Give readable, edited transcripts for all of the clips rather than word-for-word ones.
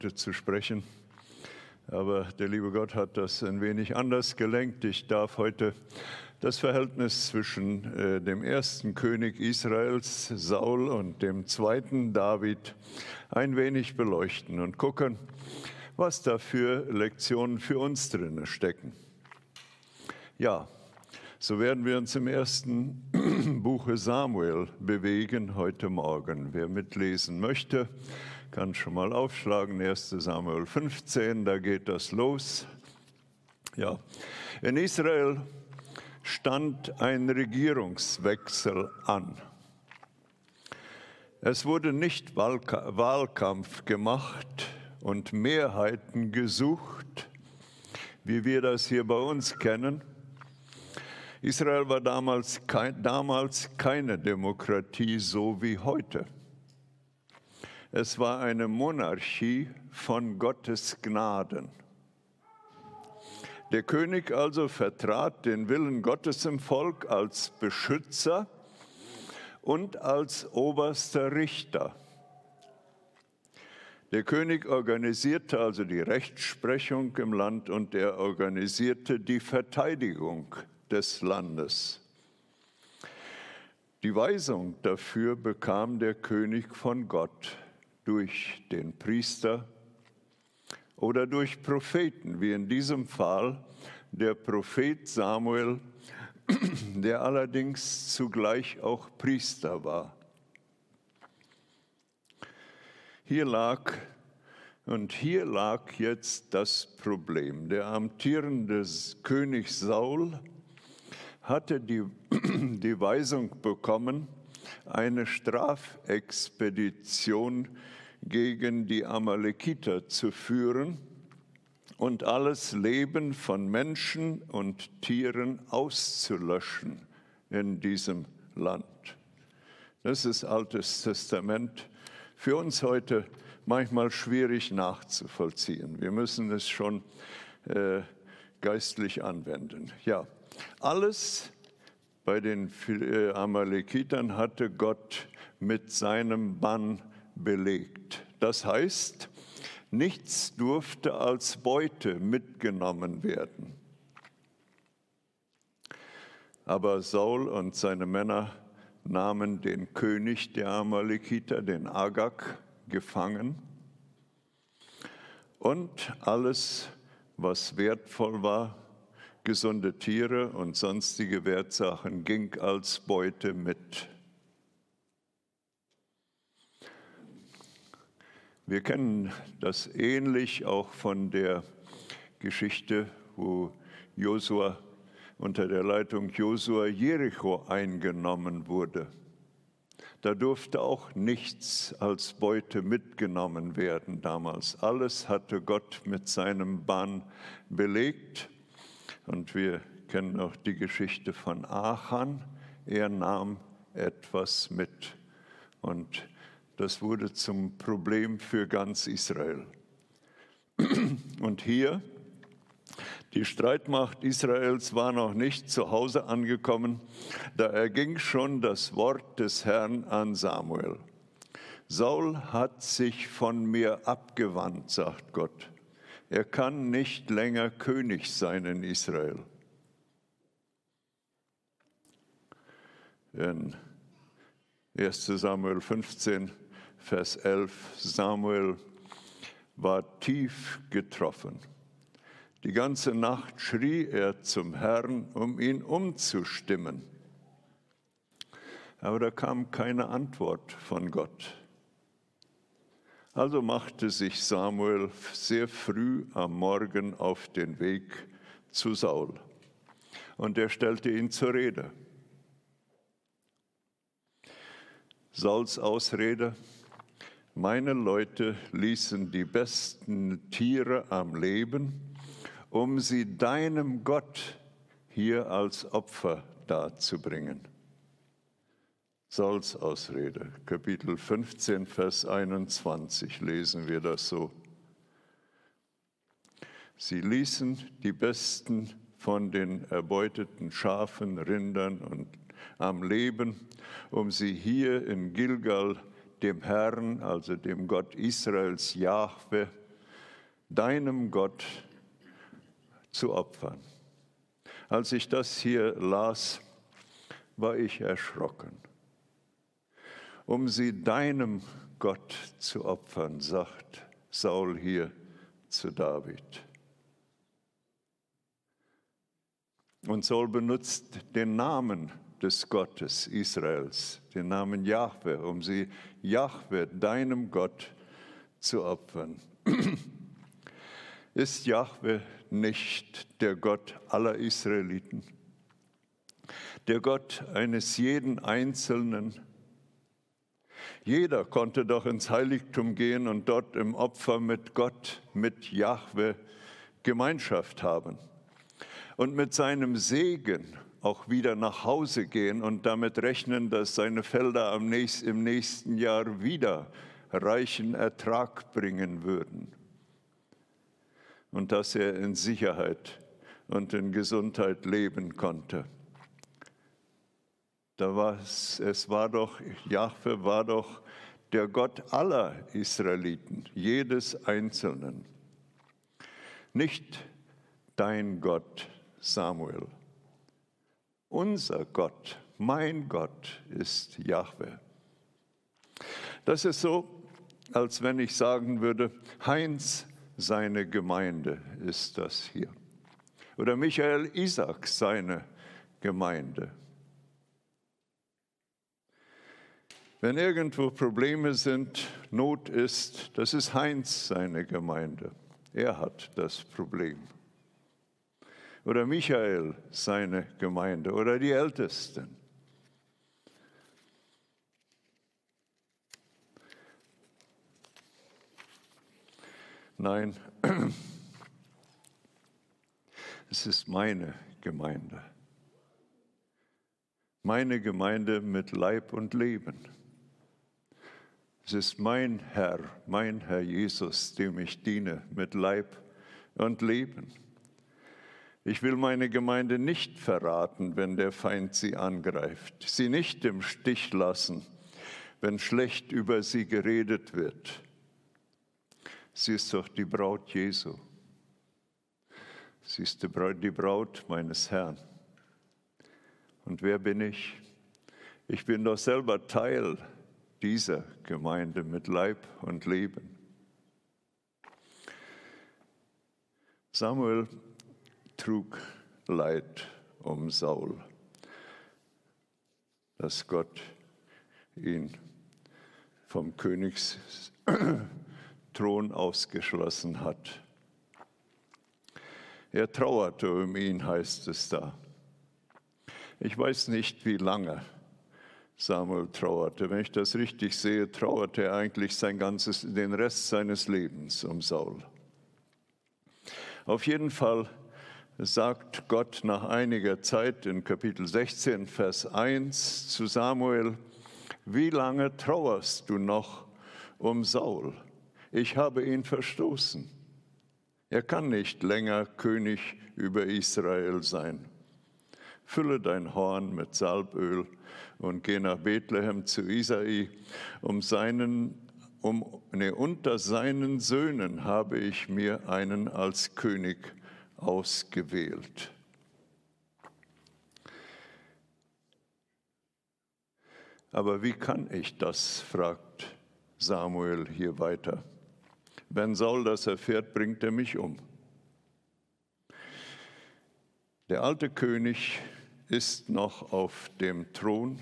zu sprechen, aber der liebe Gott hat das ein wenig anders gelenkt. Ich darf heute das Verhältnis zwischen dem ersten König Israels, Saul, und dem zweiten, David, ein wenig beleuchten und gucken, was da für Lektionen für uns drin stecken. Ja, so werden wir uns im ersten Buche Samuel bewegen heute Morgen. Wer mitlesen möchte, kann schon mal aufschlagen, 1. Samuel 15, da geht das los. Ja, in Israel stand ein Regierungswechsel an. Es wurde nicht Wahlkampf gemacht und Mehrheiten gesucht, wie wir das hier bei uns kennen. Israel war damals keine Demokratie, so wie heute. Es war eine Monarchie von Gottes Gnaden. Der König also vertrat den Willen Gottes im Volk als Beschützer und als oberster Richter. Der König organisierte also die Rechtsprechung im Land und er organisierte die Verteidigung des Landes. Die Weisung dafür bekam der König von Gott durch den Priester oder durch Propheten, wie in diesem Fall der Prophet Samuel, der allerdings zugleich auch Priester war. Hier lag jetzt das Problem. Der amtierende König Saul hatte die Weisung bekommen, eine Strafexpedition gegen die Amalekiter zu führen und alles Leben von Menschen und Tieren auszulöschen in diesem Land. Das ist Altes Testament, für uns heute manchmal schwierig nachzuvollziehen. Wir müssen es schon geistlich anwenden. Ja, alles bei den Amalekitern hatte Gott mit seinem Bann belegt. Das heißt, nichts durfte als Beute mitgenommen werden. Aber Saul und seine Männer nahmen den König der Amalekiter, den Agag, gefangen. Und alles, was wertvoll war, gesunde Tiere und sonstige Wertsachen, ging als Beute mit. Wir kennen das ähnlich auch von der Geschichte, wo Josua unter der Leitung Josua Jericho eingenommen wurde. Da durfte auch nichts als Beute mitgenommen werden damals. Alles hatte Gott mit seinem Bann belegt. Und wir kennen auch die Geschichte von Achan. Er nahm etwas mit. Und das wurde zum Problem für ganz Israel. Und hier, die Streitmacht Israels war noch nicht zu Hause angekommen, da erging schon das Wort des Herrn an Samuel. Saul hat sich von mir abgewandt, sagt Gott. Er kann nicht länger König sein in Israel. In 1. Samuel 15, Vers 11, Samuel war tief getroffen. Die ganze Nacht schrie er zum Herrn, um ihn umzustimmen. Aber da kam keine Antwort von Gott. Also machte sich Samuel sehr früh am Morgen auf den Weg zu Saul. Und er stellte ihn zur Rede. Sauls Ausrede: Meine Leute ließen die besten Tiere am Leben, um sie deinem Gott hier als Opfer darzubringen. Sauls Ausrede, Kapitel 15, Vers 21 lesen wir das so. Sie ließen die besten von den erbeuteten Schafen, Rindern und am Leben, um sie hier in Gilgal dem Herrn, also dem Gott Israels, Jahwe, deinem Gott zu opfern. Als ich das hier las, war ich erschrocken. Um sie deinem Gott zu opfern, sagt Saul hier zu David. Und Saul benutzt den Namen des Gottes Israels, den Namen Jahwe, um sie Jahwe, deinem Gott, zu opfern. Ist Jahwe nicht der Gott aller Israeliten? Der Gott eines jeden Einzelnen? Jeder konnte doch ins Heiligtum gehen und dort im Opfer mit Gott, mit Jahwe Gemeinschaft haben und mit seinem Segen auch wieder nach Hause gehen und damit rechnen, dass seine Felder im nächsten Jahr wieder reichen Ertrag bringen würden und dass er in Sicherheit und in Gesundheit leben konnte. Jahwe war doch der Gott aller Israeliten, jedes Einzelnen. Nicht dein Gott, Samuel. Unser Gott, mein Gott ist Jahwe. Das ist so, als wenn ich sagen würde, Heinz, seine Gemeinde ist das hier. Oder Michael Isaac, seine Gemeinde. Wenn irgendwo Probleme sind, Not ist, das ist Heinz seine Gemeinde. Er hat das Problem. Oder Michael seine Gemeinde oder die Ältesten. Nein, es ist meine Gemeinde. Meine Gemeinde mit Leib und Leben. Es ist mein Herr Jesus, dem ich diene, mit Leib und Leben. Ich will meine Gemeinde nicht verraten, wenn der Feind sie angreift, sie nicht im Stich lassen, wenn schlecht über sie geredet wird. Sie ist doch die Braut Jesu. Sie ist die Braut meines Herrn. Und wer bin ich? Ich bin doch selber Teil dieser Gemeinde mit Leib und Leben. Samuel trug Leid um Saul, dass Gott ihn vom Königsthron ausgeschlossen hat. Er trauerte um ihn, heißt es da. Ich weiß nicht, wie lange Samuel trauerte. Wenn ich das richtig sehe, trauerte er eigentlich den Rest seines Lebens um Saul. Auf jeden Fall sagt Gott nach einiger Zeit in Kapitel 16, Vers 1 zu Samuel: Wie lange trauerst du noch um Saul? Ich habe ihn verstoßen. Er kann nicht länger König über Israel sein. Fülle dein Horn mit Salböl und geh nach Bethlehem zu Isai. Unter seinen Söhnen habe ich mir einen als König ausgewählt. Aber wie kann ich das, fragt Samuel hier weiter. Wenn Saul das erfährt, bringt er mich um. Der alte König ist noch auf dem Thron.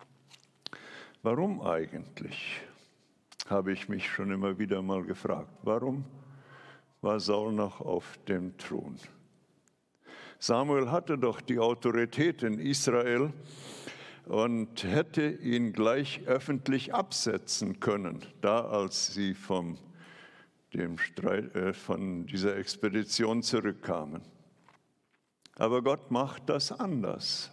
Warum eigentlich? Habe ich mich schon immer wieder mal gefragt. Warum war Saul noch auf dem Thron? Samuel hatte doch die Autorität in Israel und hätte ihn gleich öffentlich absetzen können, als sie von dieser Expedition zurückkamen. Aber Gott macht das anders.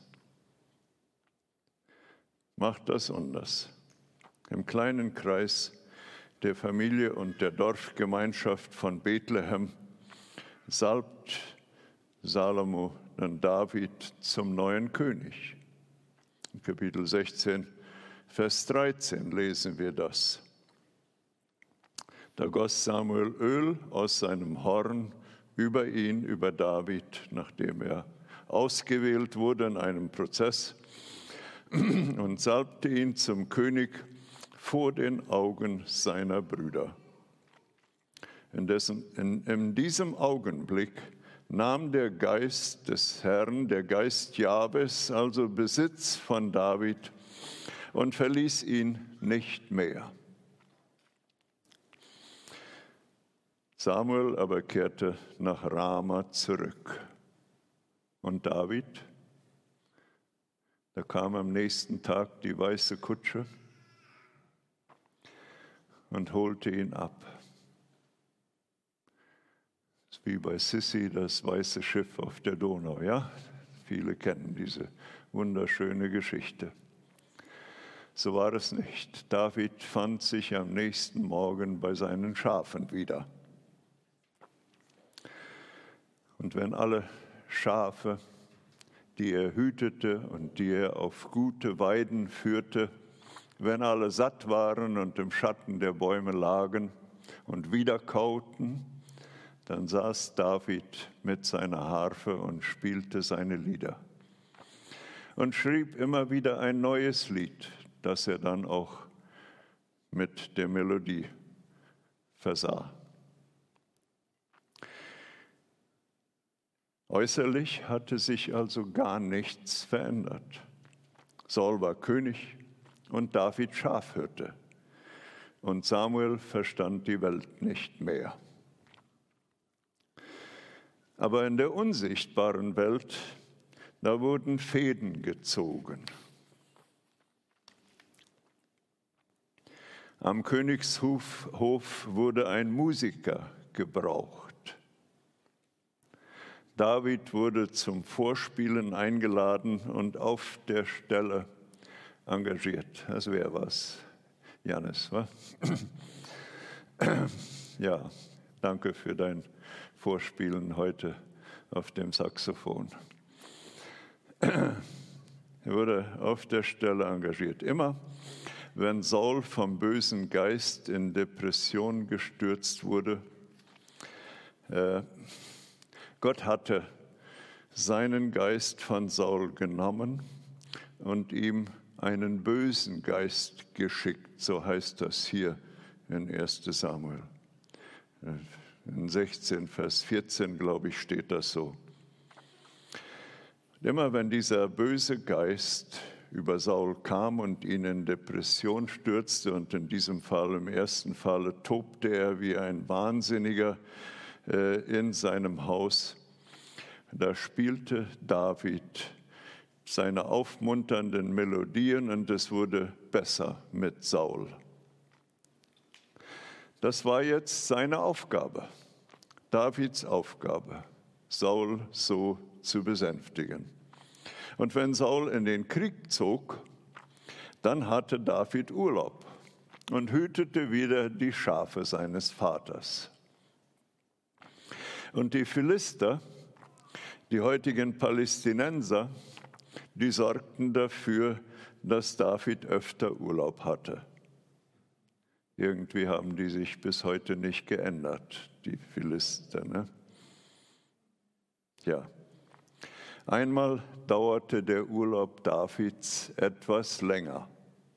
Im kleinen Kreis der Familie und der Dorfgemeinschaft von Bethlehem salbt Salomo dann David zum neuen König. In Kapitel 16, Vers 13 lesen wir das. Da goss Samuel Öl aus seinem Horn über ihn, über David, nachdem er ausgewählt wurde in einem Prozess, und salbte ihn zum König vor den Augen seiner Brüder. In diesem Augenblick nahm der Geist des Herrn, der Geist Jahwes, also Besitz von David und verließ ihn nicht mehr. Samuel aber kehrte nach Rama zurück. Und David, da kam am nächsten Tag die weiße Kutsche und holte ihn ab. Das ist wie bei Sissi, das weiße Schiff auf der Donau, ja? Viele kennen diese wunderschöne Geschichte. So war es nicht. David fand sich am nächsten Morgen bei seinen Schafen wieder. Und wenn alle Schafe, die er hütete und die er auf gute Weiden führte, wenn alle satt waren und im Schatten der Bäume lagen und wieder kauten, dann saß David mit seiner Harfe und spielte seine Lieder und schrieb immer wieder ein neues Lied, das er dann auch mit der Melodie versah. Äußerlich hatte sich also gar nichts verändert. Saul war König und David Schafhirte. Und Samuel verstand die Welt nicht mehr. Aber in der unsichtbaren Welt, da wurden Fäden gezogen. Am Königshof wurde ein Musiker gebraucht. David wurde zum Vorspielen eingeladen und auf der Stelle engagiert. Das wäre was, Janis, wa? Ja, danke für dein Vorspielen heute auf dem Saxophon. Er wurde auf der Stelle engagiert. Immer, wenn Saul vom bösen Geist in Depression gestürzt wurde, Gott hatte seinen Geist von Saul genommen und ihm einen bösen Geist geschickt, so heißt das hier in 1. Samuel. In 16, Vers 14, glaube ich, steht das so. Immer wenn dieser böse Geist über Saul kam und ihn in Depression stürzte, und in diesem Fall, im ersten Falle, tobte er wie ein Wahnsinniger in seinem Haus, da spielte David seine aufmunternden Melodien und es wurde besser mit Saul. Das war jetzt seine Aufgabe, Davids Aufgabe, Saul so zu besänftigen. Und wenn Saul in den Krieg zog, dann hatte David Urlaub und hütete wieder die Schafe seines Vaters. Und die Philister, die heutigen Palästinenser, die sorgten dafür, dass David öfter Urlaub hatte. Irgendwie haben die sich bis heute nicht geändert, die Philister, ne? Ja. Einmal dauerte der Urlaub Davids etwas länger.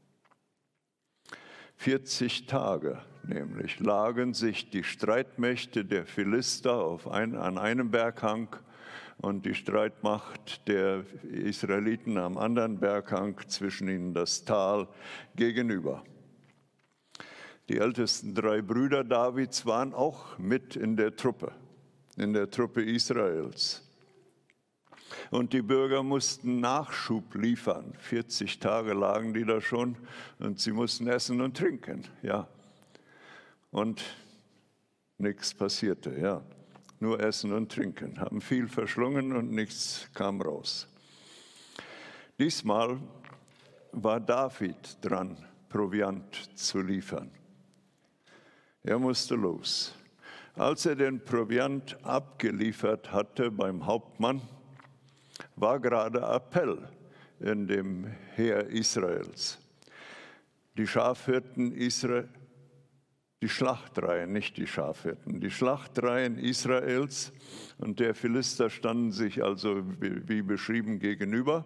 40 Tage nämlich lagen sich die Streitmächte der Philister an einem Berghang und die Streitmacht der Israeliten am anderen Berghang, zwischen ihnen das Tal, gegenüber. Die ältesten 3 Brüder Davids waren auch mit in der Truppe Israels. Und die Bürger mussten Nachschub liefern. 40 Tage lagen die da schon und sie mussten essen und trinken. Ja. Und nichts passierte, ja. Nur Essen und Trinken. Haben viel verschlungen und nichts kam raus. Diesmal war David dran, Proviant zu liefern. Er musste los. Als er den Proviant abgeliefert hatte beim Hauptmann, war gerade Appell in dem Heer Israels. Die Schafhirten die Schlachtreihen, nicht die Schafhirten, die Schlachtreihen Israels und der Philister standen sich also wie beschrieben gegenüber.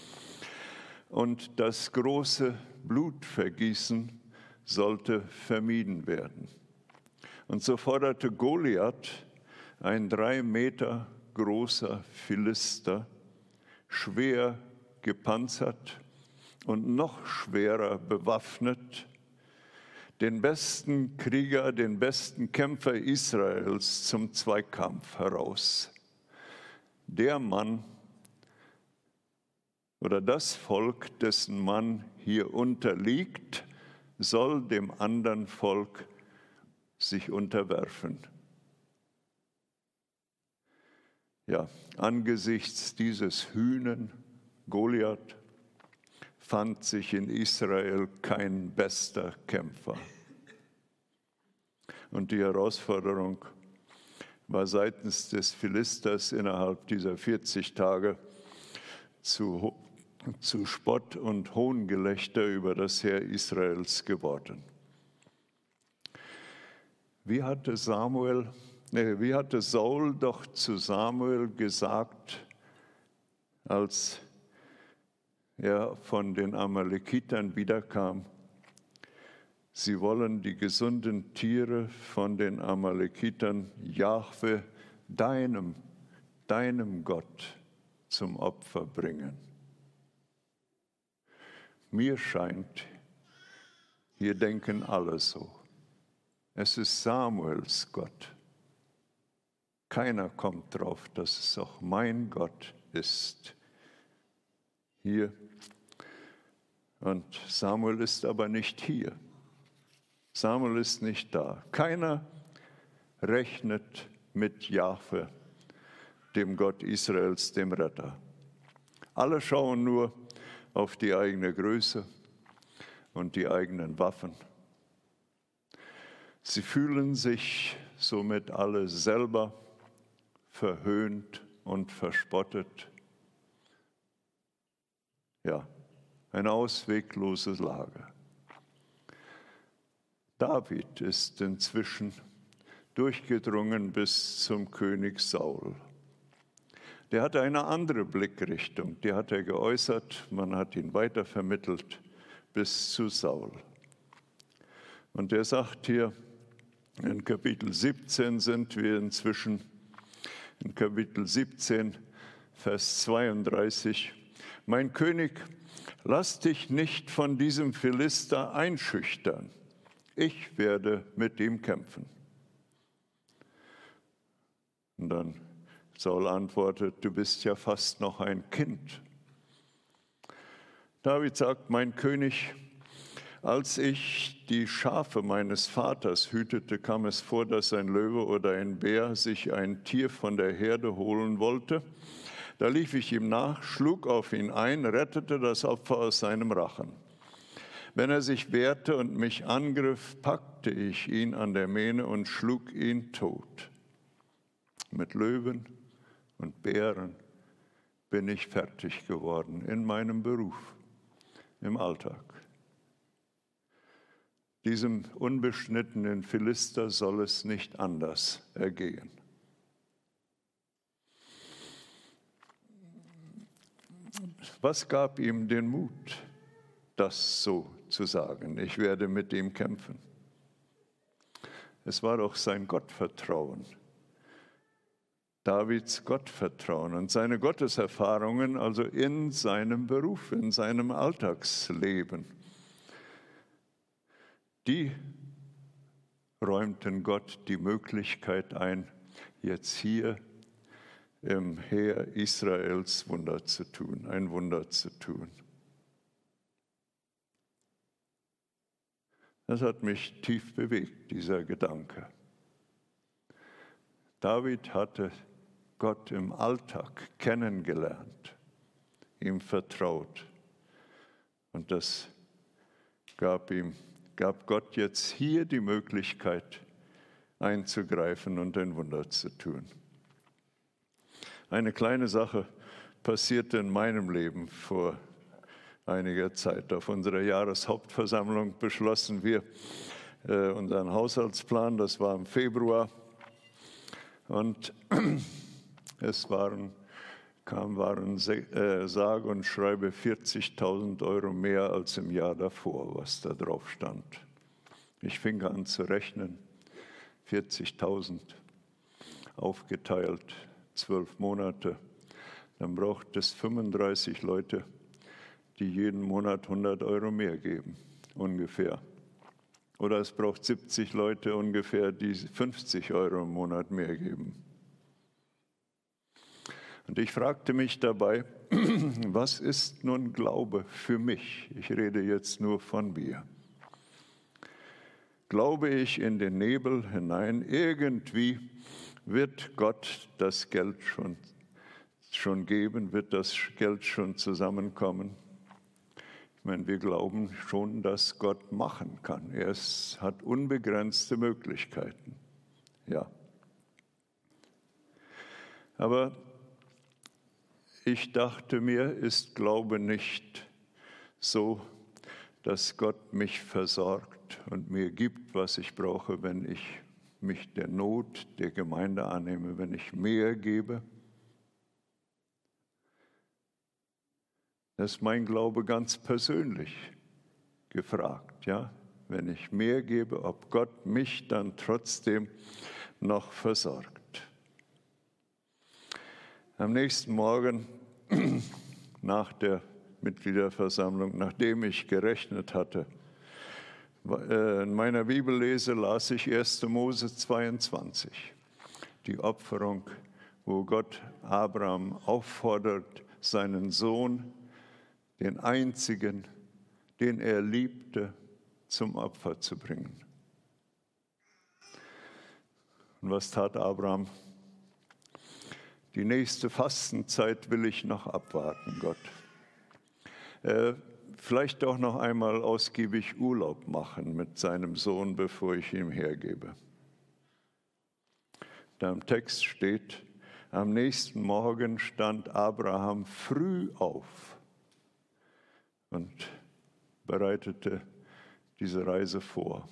Und das große Blutvergießen sollte vermieden werden. Und so forderte Goliath, ein 3 Meter großer Philister, schwer gepanzert und noch schwerer bewaffnet, den besten Krieger, den besten Kämpfer Israels zum Zweikampf heraus. Der Mann oder das Volk, dessen Mann hier unterliegt, soll dem anderen Volk sich unterwerfen. Ja, angesichts dieses Hünen Goliath fand sich in Israel kein bester Kämpfer. Und die Herausforderung war seitens des Philisters innerhalb dieser 40 Tage zu Spott und Hohngelächter über das Heer Israels geworden. Wie hatte Saul doch zu Samuel gesagt, als er von den Amalekitern wiederkam? Sie wollen die gesunden Tiere von den Amalekitern Jahwe, deinem Gott, zum Opfer bringen. Mir scheint, hier denken alle so. Es ist Samuels Gott. Keiner kommt drauf, dass es auch mein Gott ist. Hier. Und Samuel ist aber nicht hier. Samuel ist nicht da. Keiner rechnet mit Jahwe, dem Gott Israels, dem Retter. Alle schauen nur auf die eigene Größe und die eigenen Waffen. Sie fühlen sich somit alle selber verhöhnt und verspottet. Ja, eine ausweglose Lage. David ist inzwischen durchgedrungen bis zum König Saul. Der hatte eine andere Blickrichtung, die hat er geäußert, man hat ihn weitervermittelt bis zu Saul. Und er sagt hier, in Kapitel 17 sind wir inzwischen, in Kapitel 17, Vers 32, mein König, lass dich nicht von diesem Philister einschüchtern. Ich werde mit ihm kämpfen. Und dann Saul antwortet, du bist ja fast noch ein Kind. David sagt, mein König, als ich die Schafe meines Vaters hütete, kam es vor, dass ein Löwe oder ein Bär sich ein Tier von der Herde holen wollte. Da lief ich ihm nach, schlug auf ihn ein, rettete das Opfer aus seinem Rachen. Wenn er sich wehrte und mich angriff, packte ich ihn an der Mähne und schlug ihn tot. Mit Löwen und Bären bin ich fertig geworden in meinem Beruf, im Alltag. Diesem unbeschnittenen Philister soll es nicht anders ergehen. Was gab ihm den Mut, das so zu sagen? Ich werde mit ihm kämpfen. Es war doch sein Gottvertrauen. Davids Gottvertrauen und seine Gotteserfahrungen, also in seinem Beruf, in seinem Alltagsleben. Die räumten Gott die Möglichkeit ein, jetzt hier im Heer Israels Wunder zu tun, ein Wunder zu tun. Das hat mich tief bewegt, dieser Gedanke. David hatte Gott im Alltag kennengelernt, ihm vertraut. Und das gab Gott jetzt hier die Möglichkeit, einzugreifen und ein Wunder zu tun. Eine kleine Sache passierte in meinem Leben vor einiger Zeit. Auf unserer Jahreshauptversammlung beschlossen wir, unseren Haushaltsplan, das war im Februar. Und es waren sage und schreibe 40.000 Euro mehr als im Jahr davor, was da drauf stand. Ich fing an zu rechnen, 40.000 aufgeteilt, 12 Monate. Dann braucht es 35 Leute, die jeden Monat 100 Euro mehr geben, ungefähr. Oder es braucht 70 Leute ungefähr, die 50 Euro im Monat mehr geben. Und ich fragte mich dabei, was ist nun Glaube für mich? Ich rede jetzt nur von mir. Glaube ich in den Nebel hinein, irgendwie wird Gott das Geld schon geben, wird das Geld schon zusammenkommen? Ich meine, wir glauben schon, dass Gott machen kann. Er hat unbegrenzte Möglichkeiten. Ja. Aber ich dachte mir, ist Glaube nicht so, dass Gott mich versorgt und mir gibt, was ich brauche, wenn ich mich der Not der Gemeinde annehme, wenn ich mehr gebe? Das ist mein Glaube ganz persönlich gefragt, ja? Wenn ich mehr gebe, ob Gott mich dann trotzdem noch versorgt. Am nächsten Morgen nach der Mitgliederversammlung, nachdem ich gerechnet hatte, in meiner Bibellese las ich 1. Mose 22, die Opferung, wo Gott Abraham auffordert, seinen Sohn, den einzigen, den er liebte, zum Opfer zu bringen. Und was tat Abraham? Die nächste Fastenzeit will ich noch abwarten, Gott. Vielleicht auch noch einmal ausgiebig Urlaub machen mit seinem Sohn, bevor ich ihm hergebe. Da im Text steht, am nächsten Morgen stand Abraham früh auf und bereitete diese Reise vor.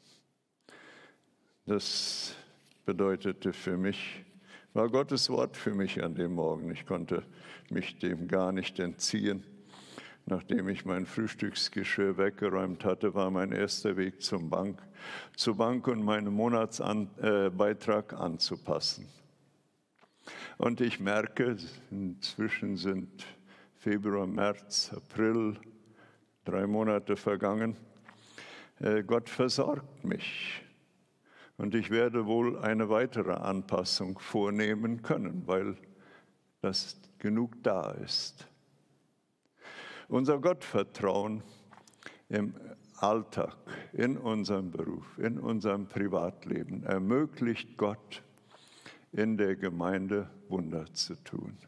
Das bedeutete für mich, war Gottes Wort für mich an dem Morgen. Ich konnte mich dem gar nicht entziehen. Nachdem ich mein Frühstücksgeschirr weggeräumt hatte, war mein erster Weg zur Bank und meinen Monatsbeitrag anzupassen. Und ich merke, inzwischen sind Februar, März, April, 3 Monate vergangen. Gott versorgt mich. Und ich werde wohl eine weitere Anpassung vornehmen können, weil das genug da ist. Unser Gottvertrauen im Alltag, in unserem Beruf, in unserem Privatleben ermöglicht Gott, in der Gemeinde Wunder zu tun.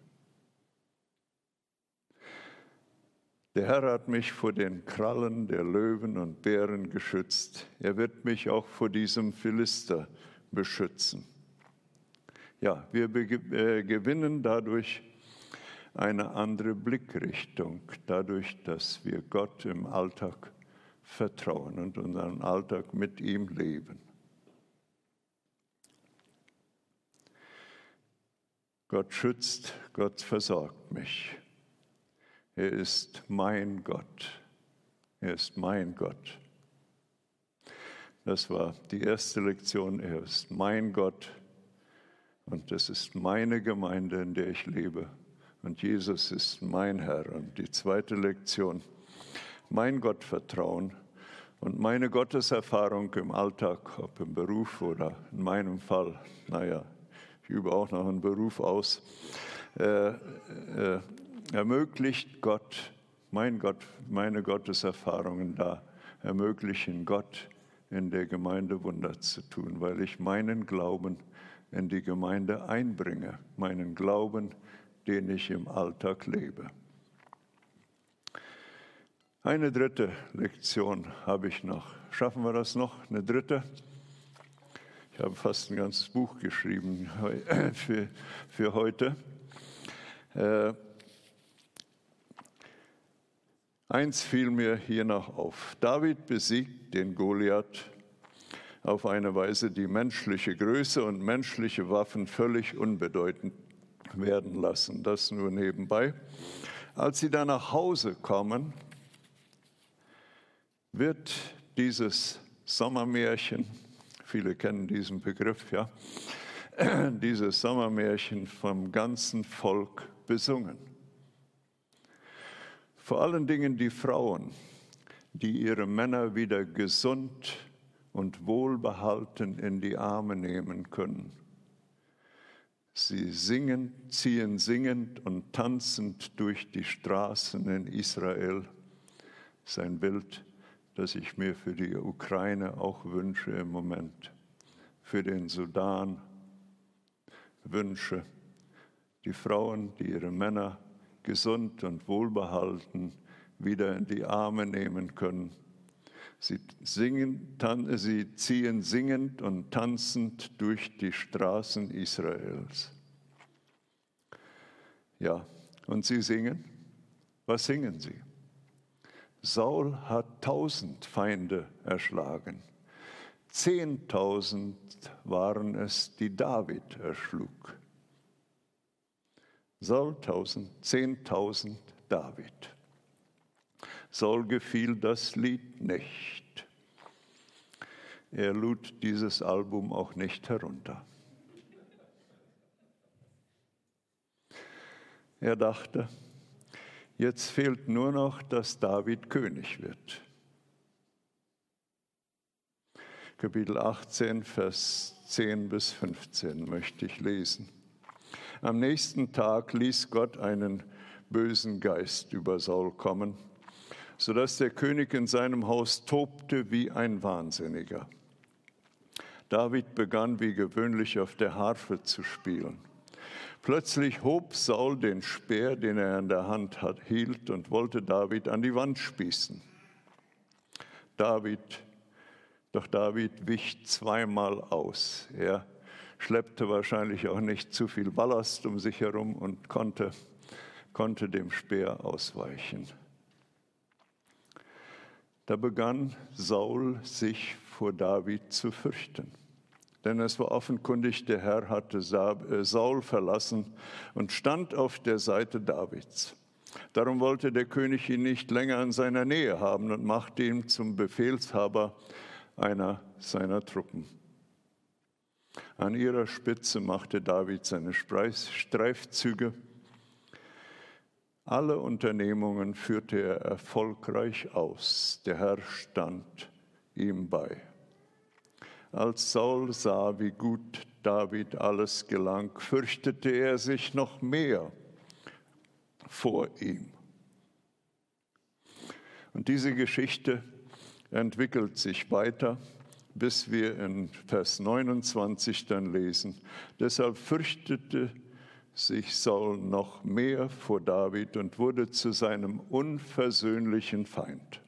Der Herr hat mich vor den Krallen der Löwen und Bären geschützt. Er wird mich auch vor diesem Philister beschützen. Ja, wir gewinnen dadurch eine andere Blickrichtung, dadurch, dass wir Gott im Alltag vertrauen und unseren Alltag mit ihm leben. Gott schützt, Gott versorgt mich. Er ist mein Gott. Er ist mein Gott. Das war die erste Lektion. Er ist mein Gott und es ist meine Gemeinde, in der ich lebe. Und Jesus ist mein Herr. Und die zweite Lektion, mein Gottvertrauen und meine Gotteserfahrung im Alltag, ob im Beruf oder in meinem Fall, ich übe auch noch einen Beruf aus, ermöglicht Gott, meine Gotteserfahrungen da, ermöglichen Gott in der Gemeinde Wunder zu tun, weil ich meinen Glauben in die Gemeinde einbringe, meinen Glauben, den ich im Alltag lebe. Eine dritte Lektion habe ich noch. Schaffen wir das noch? Eine dritte? Ich habe fast ein ganzes Buch geschrieben für heute. Eins fiel mir hier noch auf. David besiegt den Goliath auf eine Weise die menschliche Größe und menschliche Waffen völlig unbedeutend werden lassen. Das nur nebenbei. Als sie dann nach Hause kommen, wird dieses Sommermärchen, viele kennen diesen Begriff, ja, dieses Sommermärchen vom ganzen Volk besungen. Vor allen Dingen die Frauen, die ihre Männer wieder gesund und wohlbehalten in die Arme nehmen können. Sie singen, ziehen singend und tanzend durch die Straßen in Israel. Das ist ein Bild, das ich mir für die Ukraine auch wünsche im Moment, für den Sudan wünsche. Die Frauen, die ihre Männer gesund und wohlbehalten wieder in die Arme nehmen können. Sie ziehen singend und tanzend durch die Straßen Israels. Ja, und sie singen. Was singen sie? Saul hat 1000 Feinde erschlagen. 10.000 waren es, die David erschlug. Saul 1000, 10.000 David. Saul gefiel das Lied nicht. Er lud dieses Album auch nicht herunter. Er dachte, jetzt fehlt nur noch, dass David König wird. Kapitel 18, Vers 10 bis 15 möchte ich lesen. Am nächsten Tag ließ Gott einen bösen Geist über Saul kommen, sodass der König in seinem Haus tobte wie ein Wahnsinniger. David begann wie gewöhnlich auf der Harfe zu spielen. Plötzlich hob Saul den Speer, den er in der Hand hielt, und wollte David an die Wand spießen. Doch David wich zweimal aus. Er schleppte wahrscheinlich auch nicht zu viel Ballast um sich herum und konnte dem Speer ausweichen. Da begann Saul sich vor David zu fürchten. Denn es war offenkundig, der Herr hatte Saul verlassen und stand auf der Seite Davids. Darum wollte der König ihn nicht länger in seiner Nähe haben und machte ihn zum Befehlshaber einer seiner Truppen. An ihrer Spitze machte David seine Streifzüge. Alle Unternehmungen führte er erfolgreich aus. Der Herr stand ihm bei. Als Saul sah, wie gut David alles gelang, fürchtete er sich noch mehr vor ihm. Und diese Geschichte entwickelt sich weiter, bis wir in Vers 29 dann lesen. Deshalb fürchtete sich Saul noch mehr vor David und wurde zu seinem unversöhnlichen Feind.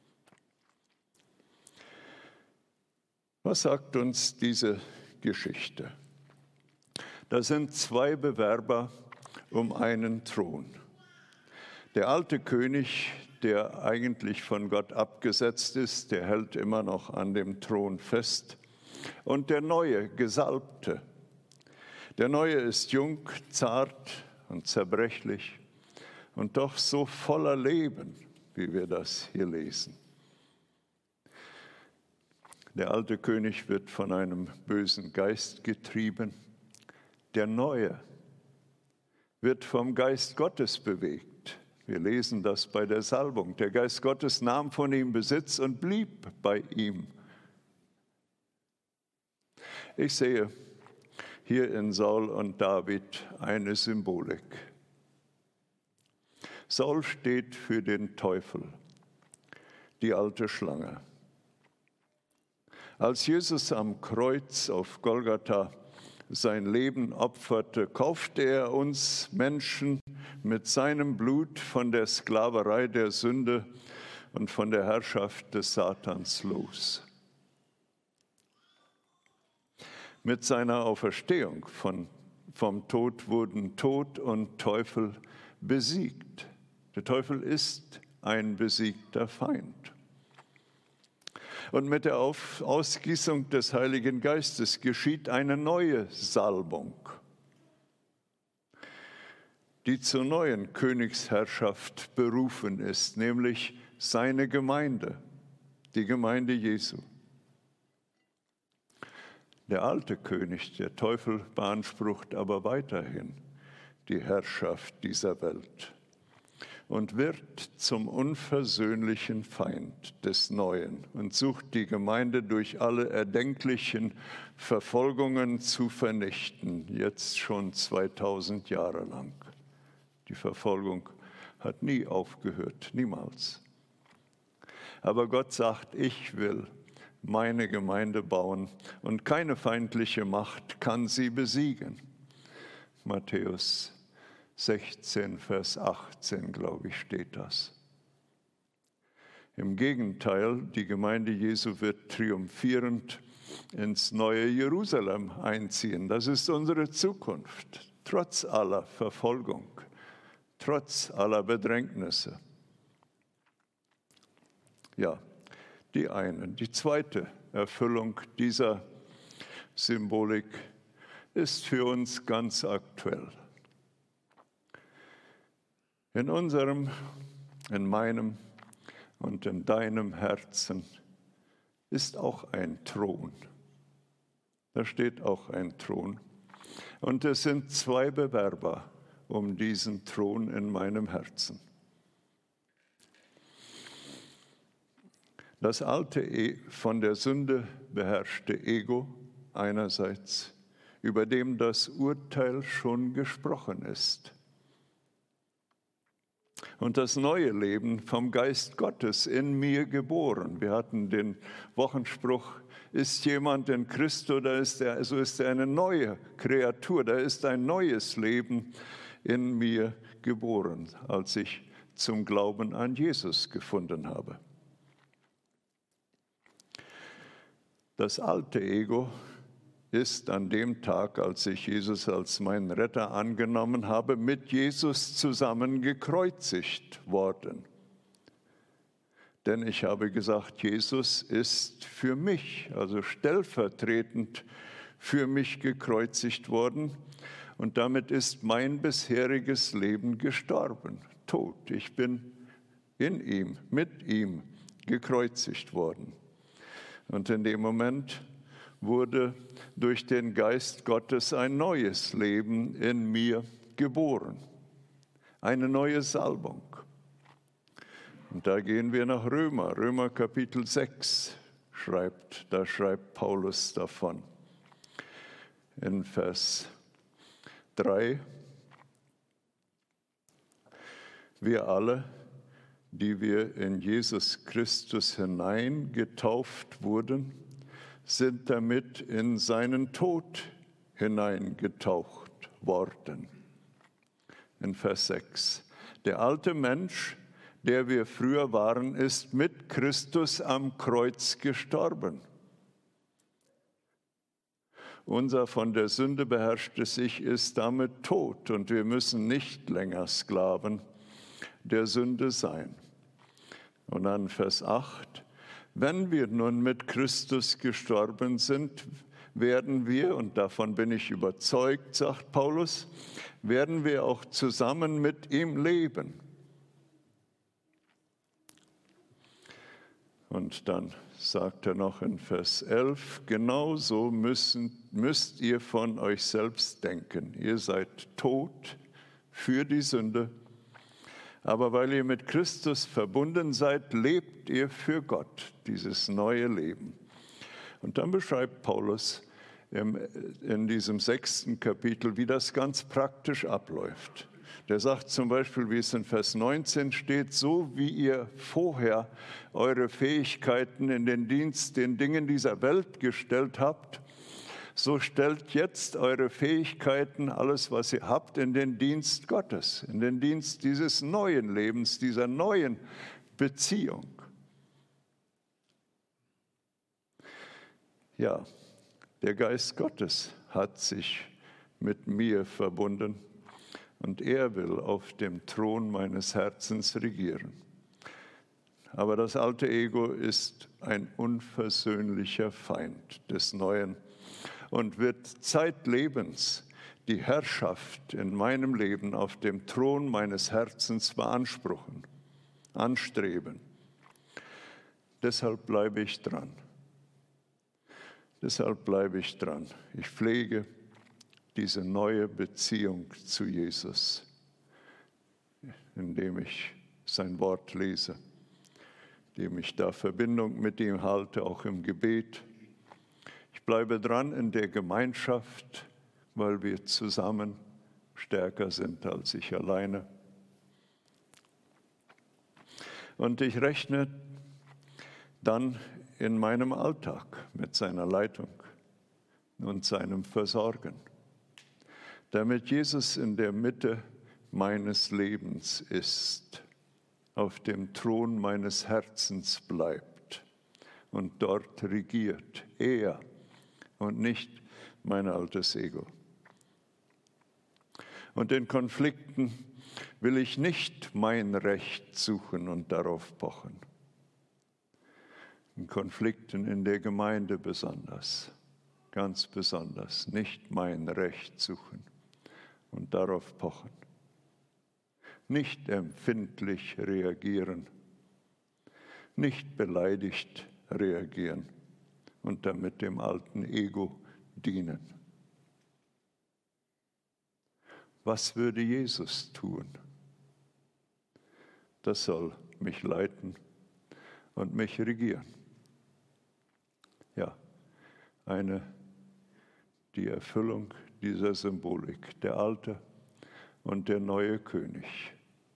Was sagt uns diese Geschichte? Da sind zwei Bewerber um einen Thron. Der alte König, der eigentlich von Gott abgesetzt ist, der hält immer noch an dem Thron fest. Und der neue Gesalbte. Der neue ist jung, zart und zerbrechlich und doch so voller Leben, wie wir das hier lesen. Der alte König wird von einem bösen Geist getrieben. Der Neue wird vom Geist Gottes bewegt. Wir lesen das bei der Salbung. Der Geist Gottes nahm von ihm Besitz und blieb bei ihm. Ich sehe hier in Saul und David eine Symbolik. Saul steht für den Teufel, die alte Schlange. Als Jesus am Kreuz auf Golgatha sein Leben opferte, kaufte er uns Menschen mit seinem Blut von der Sklaverei der Sünde und von der Herrschaft des Satans los. Mit seiner Auferstehung vom Tod wurden Tod und Teufel besiegt. Der Teufel ist ein besiegter Feind. Und mit der Ausgießung des Heiligen Geistes geschieht eine neue Salbung, die zur neuen Königsherrschaft berufen ist, nämlich seine Gemeinde, die Gemeinde Jesu. Der alte König, der Teufel, beansprucht aber weiterhin die Herrschaft dieser Welt und wird zum unversöhnlichen Feind des Neuen und sucht die Gemeinde durch alle erdenklichen Verfolgungen zu vernichten, jetzt schon 2000 Jahre lang. Die Verfolgung hat nie aufgehört, niemals. Aber Gott sagt, ich will meine Gemeinde bauen und keine feindliche Macht kann sie besiegen. Matthäus 16, Vers 18, glaube ich, steht das. Im Gegenteil, die Gemeinde Jesu wird triumphierend ins neue Jerusalem einziehen. Das ist unsere Zukunft, trotz aller Verfolgung, trotz aller Bedrängnisse. Ja, die eine. Die zweite Erfüllung dieser Symbolik ist für uns ganz aktuell. In unserem, in meinem und in deinem Herzen ist auch ein Thron. Da steht auch ein Thron. Und es sind zwei Bewerber um diesen Thron in meinem Herzen. Das alte, von der Sünde beherrschte Ego einerseits, über dem das Urteil schon gesprochen ist. Und das neue Leben vom Geist Gottes in mir geboren. Wir hatten den Wochenspruch, ist jemand in Christo, so ist er eine neue Kreatur, da ist ein neues Leben in mir geboren, als ich zum Glauben an Jesus gefunden habe. Das alte Ego ist an dem Tag, als ich Jesus als meinen Retter angenommen habe, mit Jesus zusammen gekreuzigt worden. Denn ich habe gesagt, Jesus ist für mich, also stellvertretend für mich gekreuzigt worden. Und damit ist mein bisheriges Leben gestorben, tot. Ich bin in ihm, mit ihm gekreuzigt worden. Und in dem Moment wurde durch den Geist Gottes ein neues Leben in mir geboren, eine neue Salbung. Und da gehen wir nach Römer Kapitel 6 schreibt Paulus davon. In Vers 3, wir alle, die wir in Jesus Christus hineingetauft wurden, sind damit in seinen Tod hineingetaucht worden. In Vers 6. Der alte Mensch, der wir früher waren, ist mit Christus am Kreuz gestorben. Unser von der Sünde beherrschtes Ich ist damit tot und wir müssen nicht länger Sklaven der Sünde sein. Und dann Vers 8. Wenn wir nun mit Christus gestorben sind, werden wir, und davon bin ich überzeugt, sagt Paulus, werden wir auch zusammen mit ihm leben. Und dann sagt er noch in Vers 11, genauso müsst ihr von euch selbst denken. Ihr seid tot für die Sünde, aber weil ihr mit Christus verbunden seid, lebt ihr für Gott, dieses neue Leben. Und dann beschreibt Paulus in diesem 6. Kapitel, wie das ganz praktisch abläuft. Der sagt zum Beispiel, wie es in Vers 19 steht, so wie ihr vorher eure Fähigkeiten in den Dienst den Dingen dieser Welt gestellt habt, so stellt jetzt eure Fähigkeiten, alles, was ihr habt, in den Dienst Gottes, in den Dienst dieses neuen Lebens, dieser neuen Beziehung. Ja, der Geist Gottes hat sich mit mir verbunden und er will auf dem Thron meines Herzens regieren. Aber das alte Ego ist ein unversöhnlicher Feind des Neuen und wird zeitlebens die Herrschaft in meinem Leben auf dem Thron meines Herzens beanspruchen, anstreben. Deshalb bleibe ich dran. Deshalb bleibe ich dran. Ich pflege diese neue Beziehung zu Jesus, indem ich sein Wort lese, indem ich da Verbindung mit ihm halte, auch im Gebet. Ich bleibe dran in der Gemeinschaft, weil wir zusammen stärker sind als ich alleine. Und ich rechne dann in meinem Alltag mit seiner Leitung und seinem Versorgen, damit Jesus in der Mitte meines Lebens ist, auf dem Thron meines Herzens bleibt und dort regiert, er und nicht mein altes Ego. Und in Konflikten will ich nicht mein Recht suchen und darauf pochen. In Konflikten in der Gemeinde besonders, ganz besonders, nicht mein Recht suchen und darauf pochen. Nicht empfindlich reagieren, nicht beleidigt reagieren und damit dem alten Ego dienen. Was würde Jesus tun? Das soll mich leiten und mich regieren. Ja, die Erfüllung dieser Symbolik, der alte und der neue König.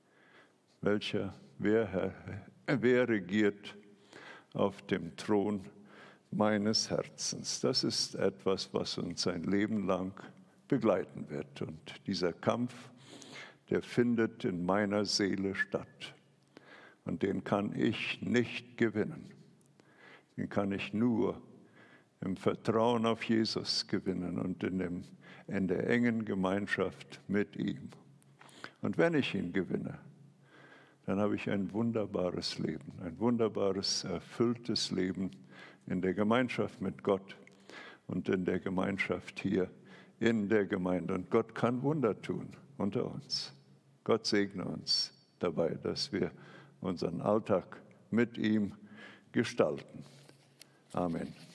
Wer regiert auf dem Thron meines Herzens? Das ist etwas, was uns ein Leben lang begleiten wird. Und dieser Kampf, der findet in meiner Seele statt. Und den kann ich nicht gewinnen. Den kann ich nur im Vertrauen auf Jesus gewinnen und in der engen Gemeinschaft mit ihm. Und wenn ich ihn gewinne, dann habe ich ein wunderbares Leben, ein wunderbares, erfülltes Leben in der Gemeinschaft mit Gott und in der Gemeinschaft hier in der Gemeinde. Und Gott kann Wunder tun unter uns. Gott segne uns dabei, dass wir unseren Alltag mit ihm gestalten. Amen.